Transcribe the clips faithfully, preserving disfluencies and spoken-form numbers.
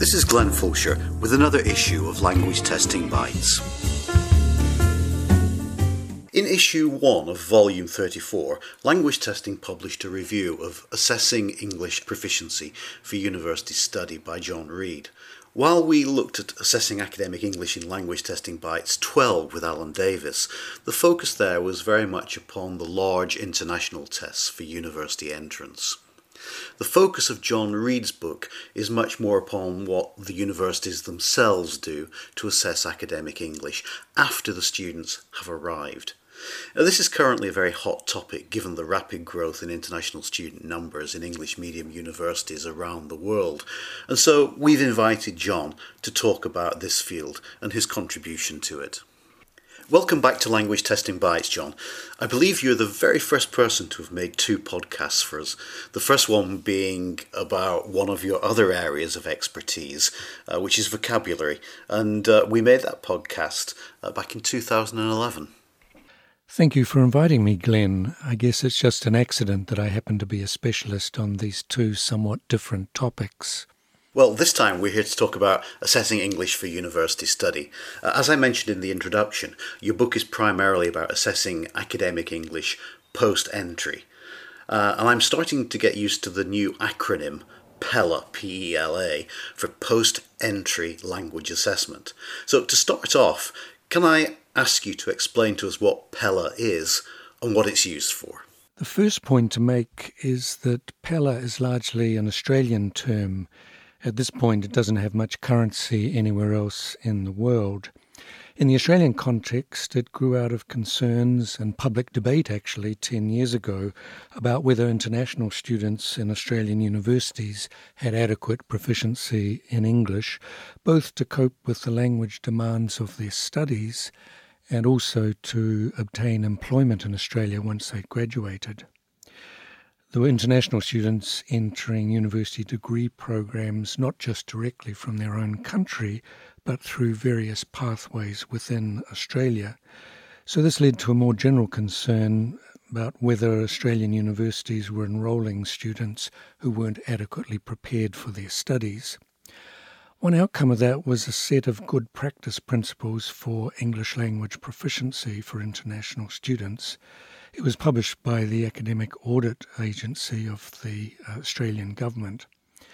This is Glenn Fulcher with another issue of Language Testing Bites. In issue one of volume thirty-four, Language Testing published a review of Assessing English Proficiency for University Study by John Reid. While we looked at assessing academic English in Language Testing Bites twelve with Alan Davis, the focus there was very much upon the large international tests for university entrance. The focus of John Reid's book is much more upon what the universities themselves do to assess academic English after the students have arrived. Now, this is currently a very hot topic given the rapid growth in international student numbers in English medium universities around the world, and so we've invited John to talk about this field and his contribution to it. Welcome back to Language Testing Bites, John. I believe you're the very first person to have made two podcasts for us. The first one being about one of your other areas of expertise, uh, which is vocabulary. And uh, we made that podcast uh, back in two thousand eleven. Thank you for inviting me, Glenn. I guess it's just an accident that I happen to be a specialist on these two somewhat different topics. Well, this time we're here to talk about assessing English for university study. Uh, as I mentioned in the introduction, your book is primarily about assessing academic English post-entry. Uh, and I'm starting to get used to the new acronym PELA, P E L A, for Post-Entry Language Assessment. So to start off, can I ask you to explain to us what PELA is and what it's used for? The first point to make is that PELA is largely an Australian term. At this point, it doesn't have much currency anywhere else in the world. In the Australian context, it grew out of concerns and public debate, actually, ten years ago, about whether international students in Australian universities had adequate proficiency in English, both to cope with the language demands of their studies and also to obtain employment in Australia once they graduated. There were international students entering university degree programs not just directly from their own country, but through various pathways within Australia. So this led to a more general concern about whether Australian universities were enrolling students who weren't adequately prepared for their studies. One outcome of that was a set of good practice principles for English language proficiency for international students. It was published by the Academic Audit Agency of the Australian Government.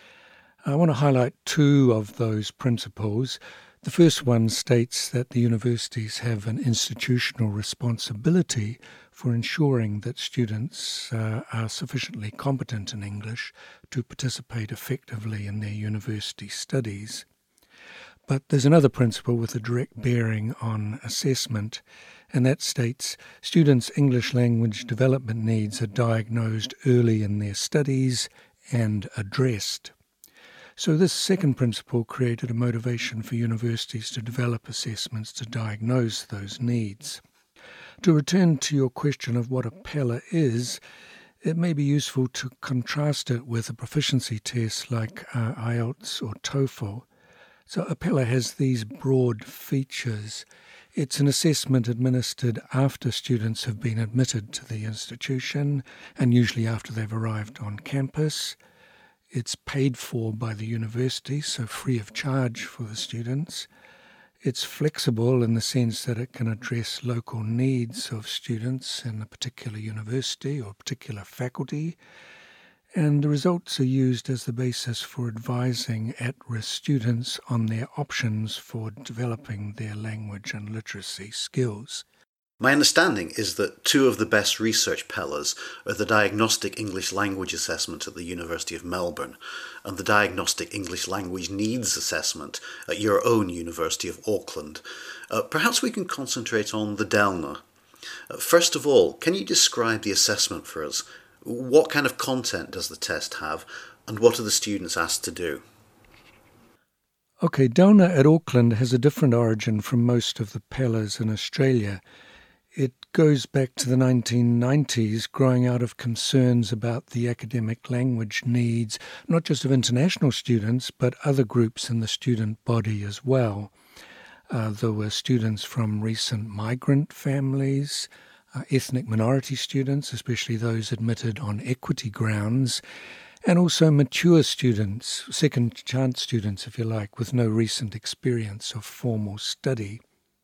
I want to highlight two of those principles. The first one states that the universities have an institutional responsibility for ensuring that students uh, are sufficiently competent in English to participate effectively in their university studies. But there's another principle with a direct bearing on assessment, and that states students' English language development needs are diagnosed early in their studies and addressed. So this second principle created a motivation for universities to develop assessments to diagnose those needs. To return to your question of what a PELA is, it may be useful to contrast it with a proficiency test like uh, I E L T S or TOEFL. So a PELA has these broad features. It's an assessment administered after students have been admitted to the institution and usually after they've arrived on campus. It's paid for by the university, so free of charge for the students. It's flexible in the sense that it can address local needs of students in a particular university or particular faculty. And the results are used as the basis for advising at-risk students on their options for developing their language and literacy skills. My understanding is that two of the best research PELAs are the Diagnostic English Language Assessment at the University of Melbourne and the Diagnostic English Language Needs Assessment at your own University of Auckland. Uh, perhaps we can concentrate on the DELNA. Uh, first of all, can you describe the assessment for us? What kind of content does the test have, and what are the students asked to do? Okay, DELNA at Auckland has a different origin from most of the PELAs in Australia. It goes back to the nineteen nineties, growing out of concerns about the academic language needs, not just of international students, but other groups in the student body as well. Uh, there were students from recent migrant families, uh, ethnic minority students, especially those admitted on equity grounds, and also mature students, second chance students, if you like, with no recent experience of formal study.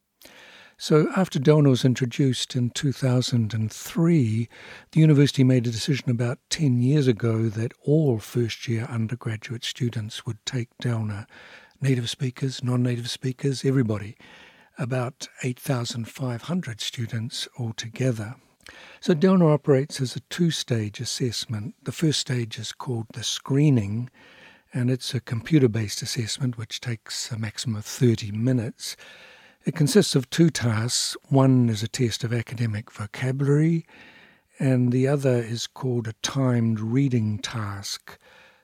So after Delna was introduced in two thousand three, the university made a decision about ten years ago that all first-year undergraduate students would take Delna. Native speakers, non-native speakers, everybody. About eight thousand five hundred students altogether. So Delna operates as a two-stage assessment. The first stage is called the screening, and it's a computer-based assessment which takes a maximum of thirty minutes. It consists of two tasks. One is a test of academic vocabulary, and the other is called a timed reading task.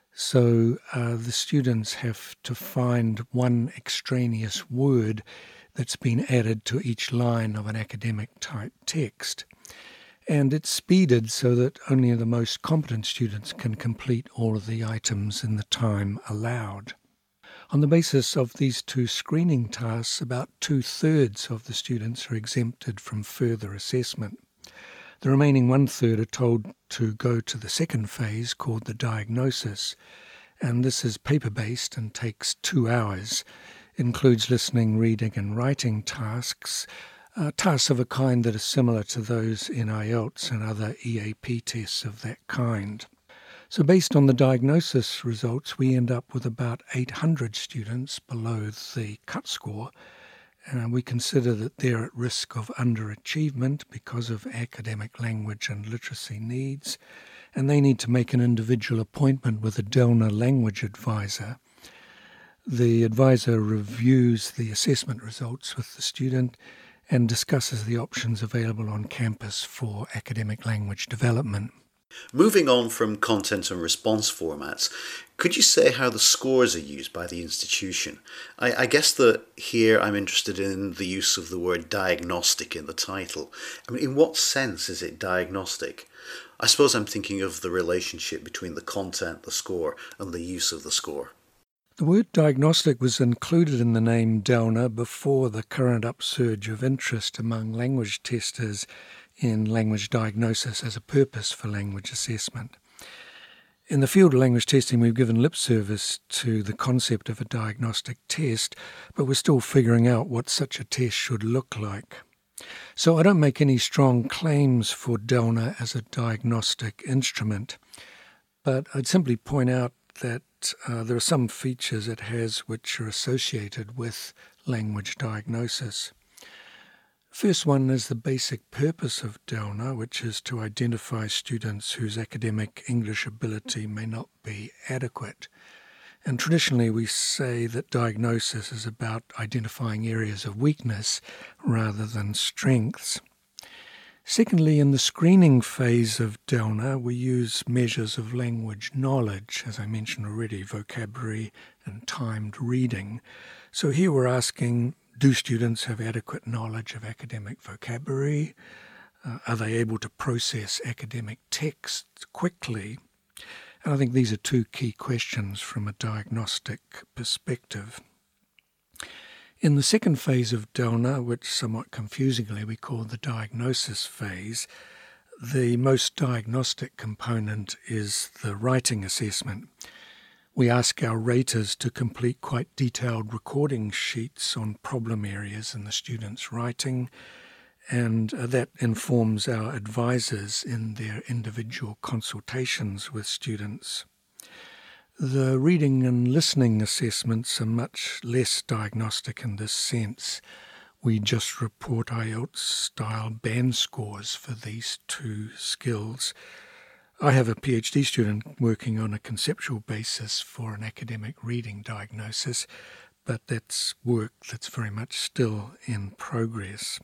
So uh, the students have to find one extraneous word that's been added to each line of an academic type text. And it's speeded so that only the most competent students can complete all of the items in the time allowed. On the basis of these two screening tasks, about two-thirds of the students are exempted from further assessment. The remaining one-third are told to go to the second phase called the diagnosis, and this is paper-based and takes two hours. It includes listening, reading and writing tasks, uh, tasks of a kind that are similar to those in I E L T S and other E A P tests of that kind. So based on the diagnosis results, we end up with about eight hundred students below the cut score. And we consider that they're at risk of underachievement because of academic language and literacy needs. And they need to make an individual appointment with a Delna language advisor. The advisor reviews the assessment results with the student and discusses the options available on campus for academic language development. Moving on from content and response formats, could you say how the scores are used by the institution? I, I guess that here I'm interested in the use of the word diagnostic in the title. I mean, in what sense is it diagnostic? I suppose I'm thinking of the relationship between the content, the score, and the use of the score. The word diagnostic was included in the name Delna before the current upsurge of interest among language testers in language diagnosis as a purpose for language assessment. In the field of language testing, we've given lip service to the concept of a diagnostic test, but we're still figuring out what such a test should look like. So I don't make any strong claims for Delna as a diagnostic instrument, but I'd simply point out that uh, there are some features it has which are associated with language diagnosis. First one is the basic purpose of Delna, which is to identify students whose academic English ability may not be adequate. And traditionally we say that diagnosis is about identifying areas of weakness rather than strengths. Secondly, in the screening phase of Delna, we use measures of language knowledge, as I mentioned already, vocabulary and timed reading. So here we're asking, do students have adequate knowledge of academic vocabulary? Uh, are they able to process academic text quickly? And I think these are two key questions from a diagnostic perspective. In the second phase of Delna, which somewhat confusingly we call the diagnosis phase, the most diagnostic component is the writing assessment. We ask our raters to complete quite detailed recording sheets on problem areas in the student's writing, and uh, that informs our advisors in their individual consultations with students. The reading and listening assessments are much less diagnostic in this sense. We just report I E L T S-style band scores for these two skills. I have a PhD student working on a conceptual basis for an academic reading diagnosis, but that's work that's very much still in progress.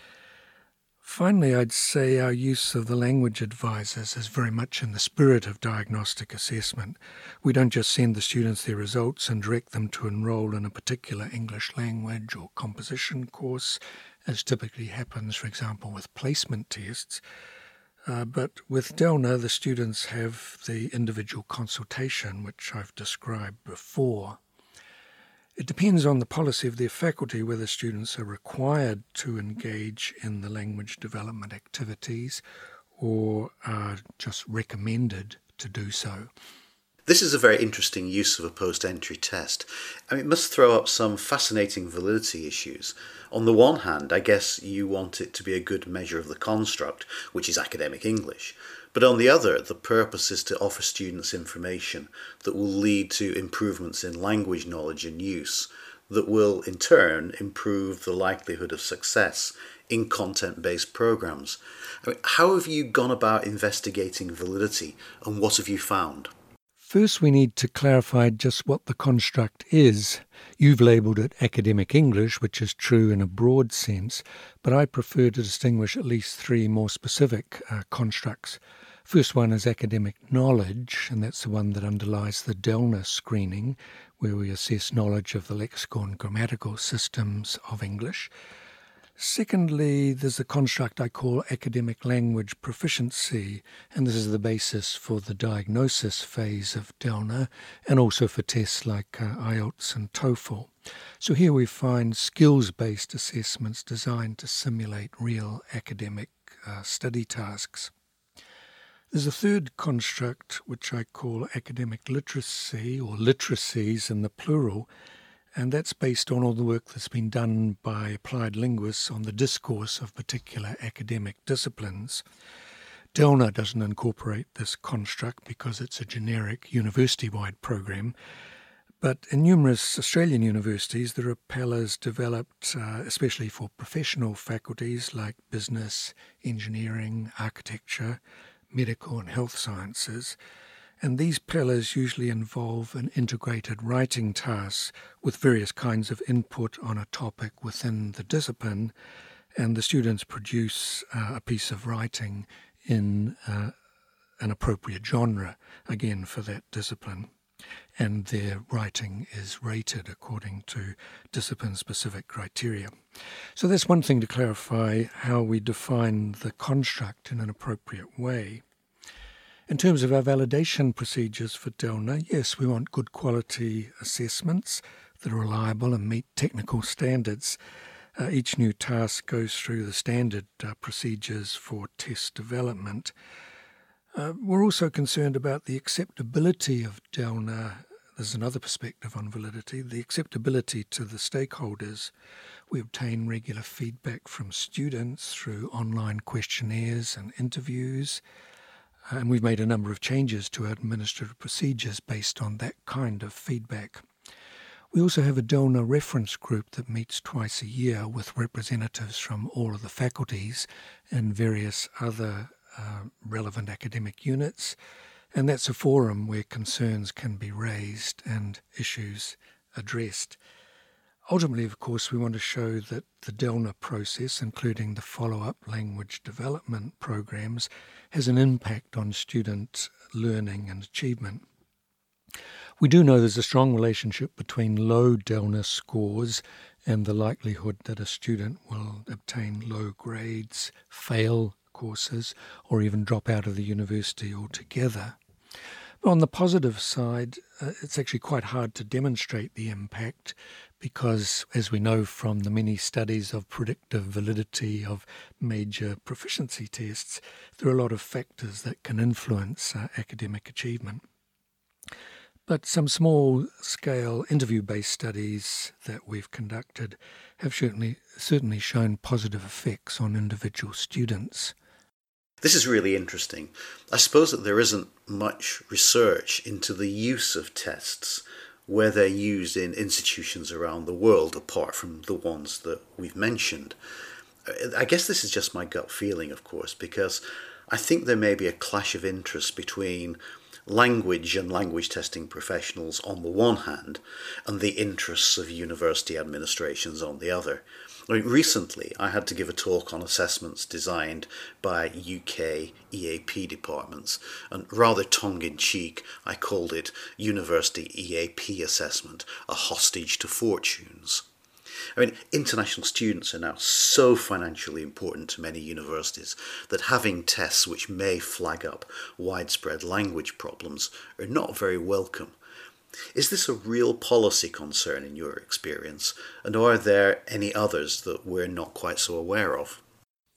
Finally, I'd say our use of the language advisors is very much in the spirit of diagnostic assessment. We don't just send the students their results and direct them to enroll in a particular English language or composition course, as typically happens, for example, with placement tests. Uh, but with Delna, the students have the individual consultation, which I've described before. It depends on the policy of their faculty whether students are required to engage in the language development activities or are just recommended to do so. This is a very interesting use of a post-entry test. I mean, it must throw up some fascinating validity issues. On the one hand, I guess you want it to be a good measure of the construct, which is academic English. But on the other, the purpose is to offer students information that will lead to improvements in language knowledge and use, that will in turn improve the likelihood of success in content-based programs. I mean, how have you gone about investigating validity, and what have you found? First, we need to clarify just what the construct is. You've labelled it academic English, which is true in a broad sense, but I prefer to distinguish at least three more specific uh, constructs. First one is academic knowledge, and that's the one that underlies the Dellner screening, where we assess knowledge of the lexical and grammatical systems of English. Secondly, there's a construct I call academic language proficiency, and this is the basis for the diagnosis phase of Dellner and also for tests like uh, I E L T S and TOEFL. So here we find skills-based assessments designed to simulate real academic uh, study tasks. There's a third construct which I call academic literacy, or literacies in the plural, and that's based on all the work that's been done by applied linguists on the discourse of particular academic disciplines. Dellner doesn't incorporate this construct because it's a generic university-wide program, but in numerous Australian universities there are pillars developed uh, especially for professional faculties like business, engineering, architecture, medical and health sciences. And these pillars usually involve an integrated writing task with various kinds of input on a topic within the discipline, and the students produce uh, a piece of writing in uh, an appropriate genre, again for that discipline. And their writing is rated according to discipline-specific criteria. So that's one thing to clarify how we define the construct in an appropriate way. In terms of our validation procedures for Dellner, yes, we want good quality assessments that are reliable and meet technical standards. Uh, each new task goes through the standard uh, procedures for test development. Uh, we're also concerned about the acceptability of Dellner. There's another perspective on validity, the acceptability to the stakeholders. We obtain regular feedback from students through online questionnaires and interviews. And we've made a number of changes to our administrative procedures based on that kind of feedback. We also have a Dellner reference group that meets twice a year with representatives from all of the faculties and various other uh, relevant academic units. And that's a forum where concerns can be raised and issues addressed. Ultimately, of course, we want to show that the Dellner process, including the follow-up language development programs, has an impact on student learning and achievement. We do know there's a strong relationship between low Dellner scores and the likelihood that a student will obtain low grades, fail courses, or even drop out of the university altogether. But on the positive side, uh, it's actually quite hard to demonstrate the impact because, as we know from the many studies of predictive validity of major proficiency tests, there are a lot of factors that can influence uh, academic achievement. But some small-scale interview-based studies that we've conducted have certainly, certainly shown positive effects on individual students. This is really interesting. I suppose that there isn't much research into the use of tests where they're used in institutions around the world, apart from the ones that we've mentioned. I guess this is just my gut feeling, of course, because I think there may be a clash of interest between language and language testing professionals on the one hand and the interests of university administrations on the other. I mean, recently, I had to give a talk on assessments designed by U K E A P departments, and rather tongue-in-cheek, I called it University E A P Assessment, a hostage to fortunes. I mean, international students are now so financially important to many universities that having tests which may flag up widespread language problems are not very welcome. Is this a real policy concern in your experience, and are there any others that we're not quite so aware of?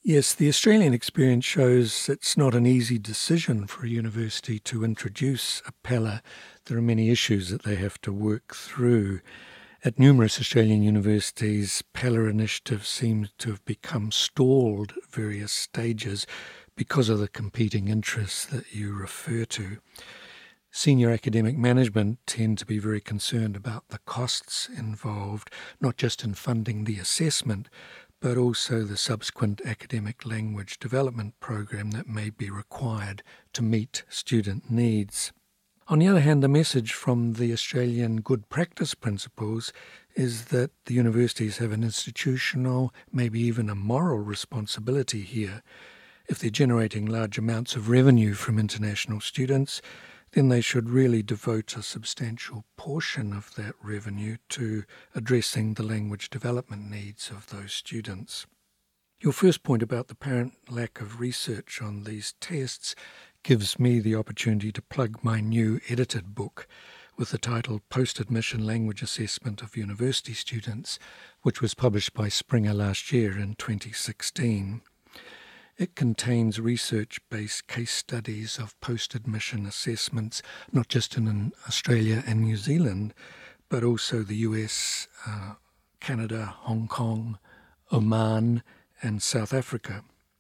Yes, the Australian experience shows it's not an easy decision for a university to introduce a Pella. There are many issues that they have to work through. At numerous Australian universities, Pella initiatives seem to have become stalled at various stages because of the competing interests that you refer to. Senior academic management tend to be very concerned about the costs involved, not just in funding the assessment, but also the subsequent academic language development program that may be required to meet student needs. On the other hand, the message from the Australian good practice principles is that the universities have an institutional, maybe even a moral responsibility here. If they're generating large amounts of revenue from international students, then they should really devote a substantial portion of that revenue to addressing the language development needs of those students. Your first point about the apparent lack of research on these tests gives me the opportunity to plug my new edited book with the title Post-Admission Language Assessment of University Students, which was published by Springer last year in twenty sixteen. It contains research-based case studies of post-admission assessments, not just in Australia and New Zealand, but also the U S, uh, Canada, Hong Kong, Oman, and South Africa.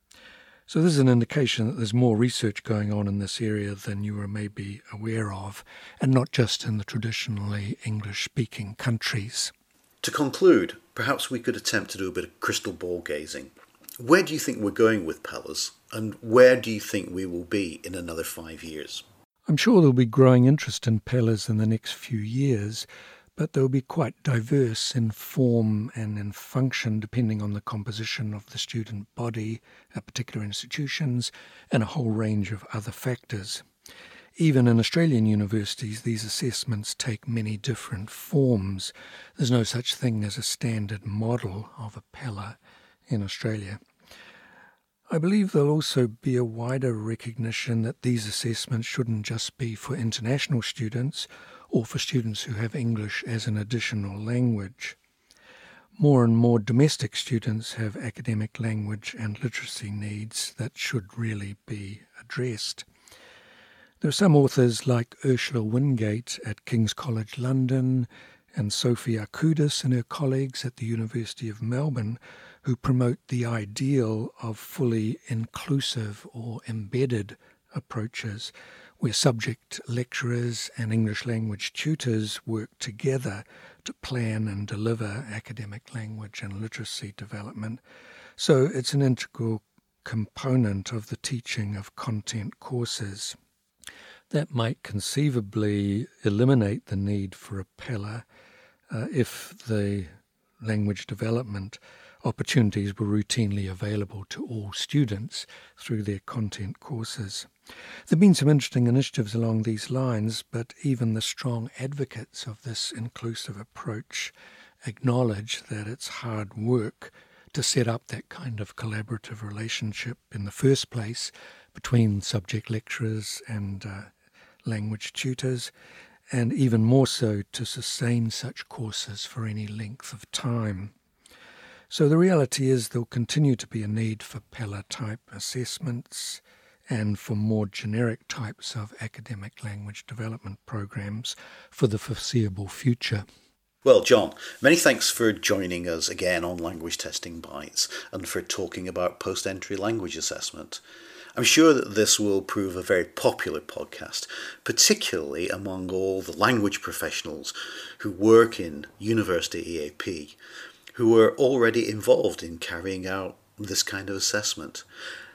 So this is an indication that there's more research going on in this area than you are maybe aware of, and not just in the traditionally English-speaking countries. To conclude, perhaps we could attempt to do a bit of crystal ball gazing. Where do you think we're going with Pellas, and where do you think we will be in another five years? I'm sure there'll be growing interest in Pellas in the next few years, but they'll be quite diverse in form and in function depending on the composition of the student body at particular institutions and a whole range of other factors. Even in Australian universities, these assessments take many different forms. There's no such thing as a standard model of a Pella in Australia. I believe there'll also be a wider recognition that these assessments shouldn't just be for international students or for students who have English as an additional language. More and more domestic students have academic language and literacy needs that should really be addressed. There are some authors like Ursula Wingate at King's College London and Sophie Arkoudis and her colleagues at the University of Melbourne who promote the ideal of fully inclusive or embedded approaches where subject lecturers and English language tutors work together to plan and deliver academic language and literacy development. So it's an integral component of the teaching of content courses. That might conceivably eliminate the need for a Pella uh, if the language development opportunities were routinely available to all students through their content courses. There have been some interesting initiatives along these lines, but even the strong advocates of this inclusive approach acknowledge that it's hard work to set up that kind of collaborative relationship in the first place between subject lecturers and uh, language tutors, and even more so to sustain such courses for any length of time. So the reality is there'll continue to be a need for Pella-type assessments and for more generic types of academic language development programs for the foreseeable future. Well, John, many thanks for joining us again on Language Testing Bites and for talking about post-entry language assessment. I'm sure that this will prove a very popular podcast, particularly among all the language professionals who work in university E A P, who are already involved in carrying out this kind of assessment,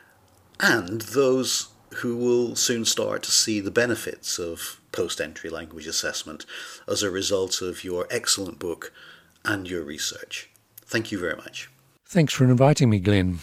and those who will soon start to see the benefits of post-entry language assessment as a result of your excellent book and your research. Thank you very much. Thanks for inviting me, Glenn.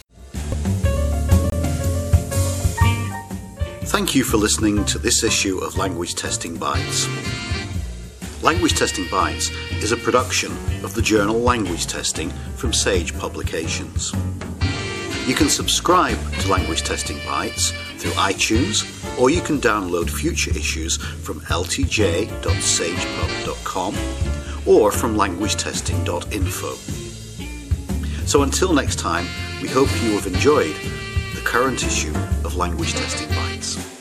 Thank you for listening to this issue of Language Testing Bites. Language Testing Bites is a production of the journal Language Testing from Sage Publications. You can subscribe to Language Testing Bites through iTunes, or you can download future issues from l t j dot sage pub dot com or from language testing dot info. So until next time, We hope you have enjoyed the current issue of Language Testing Bites.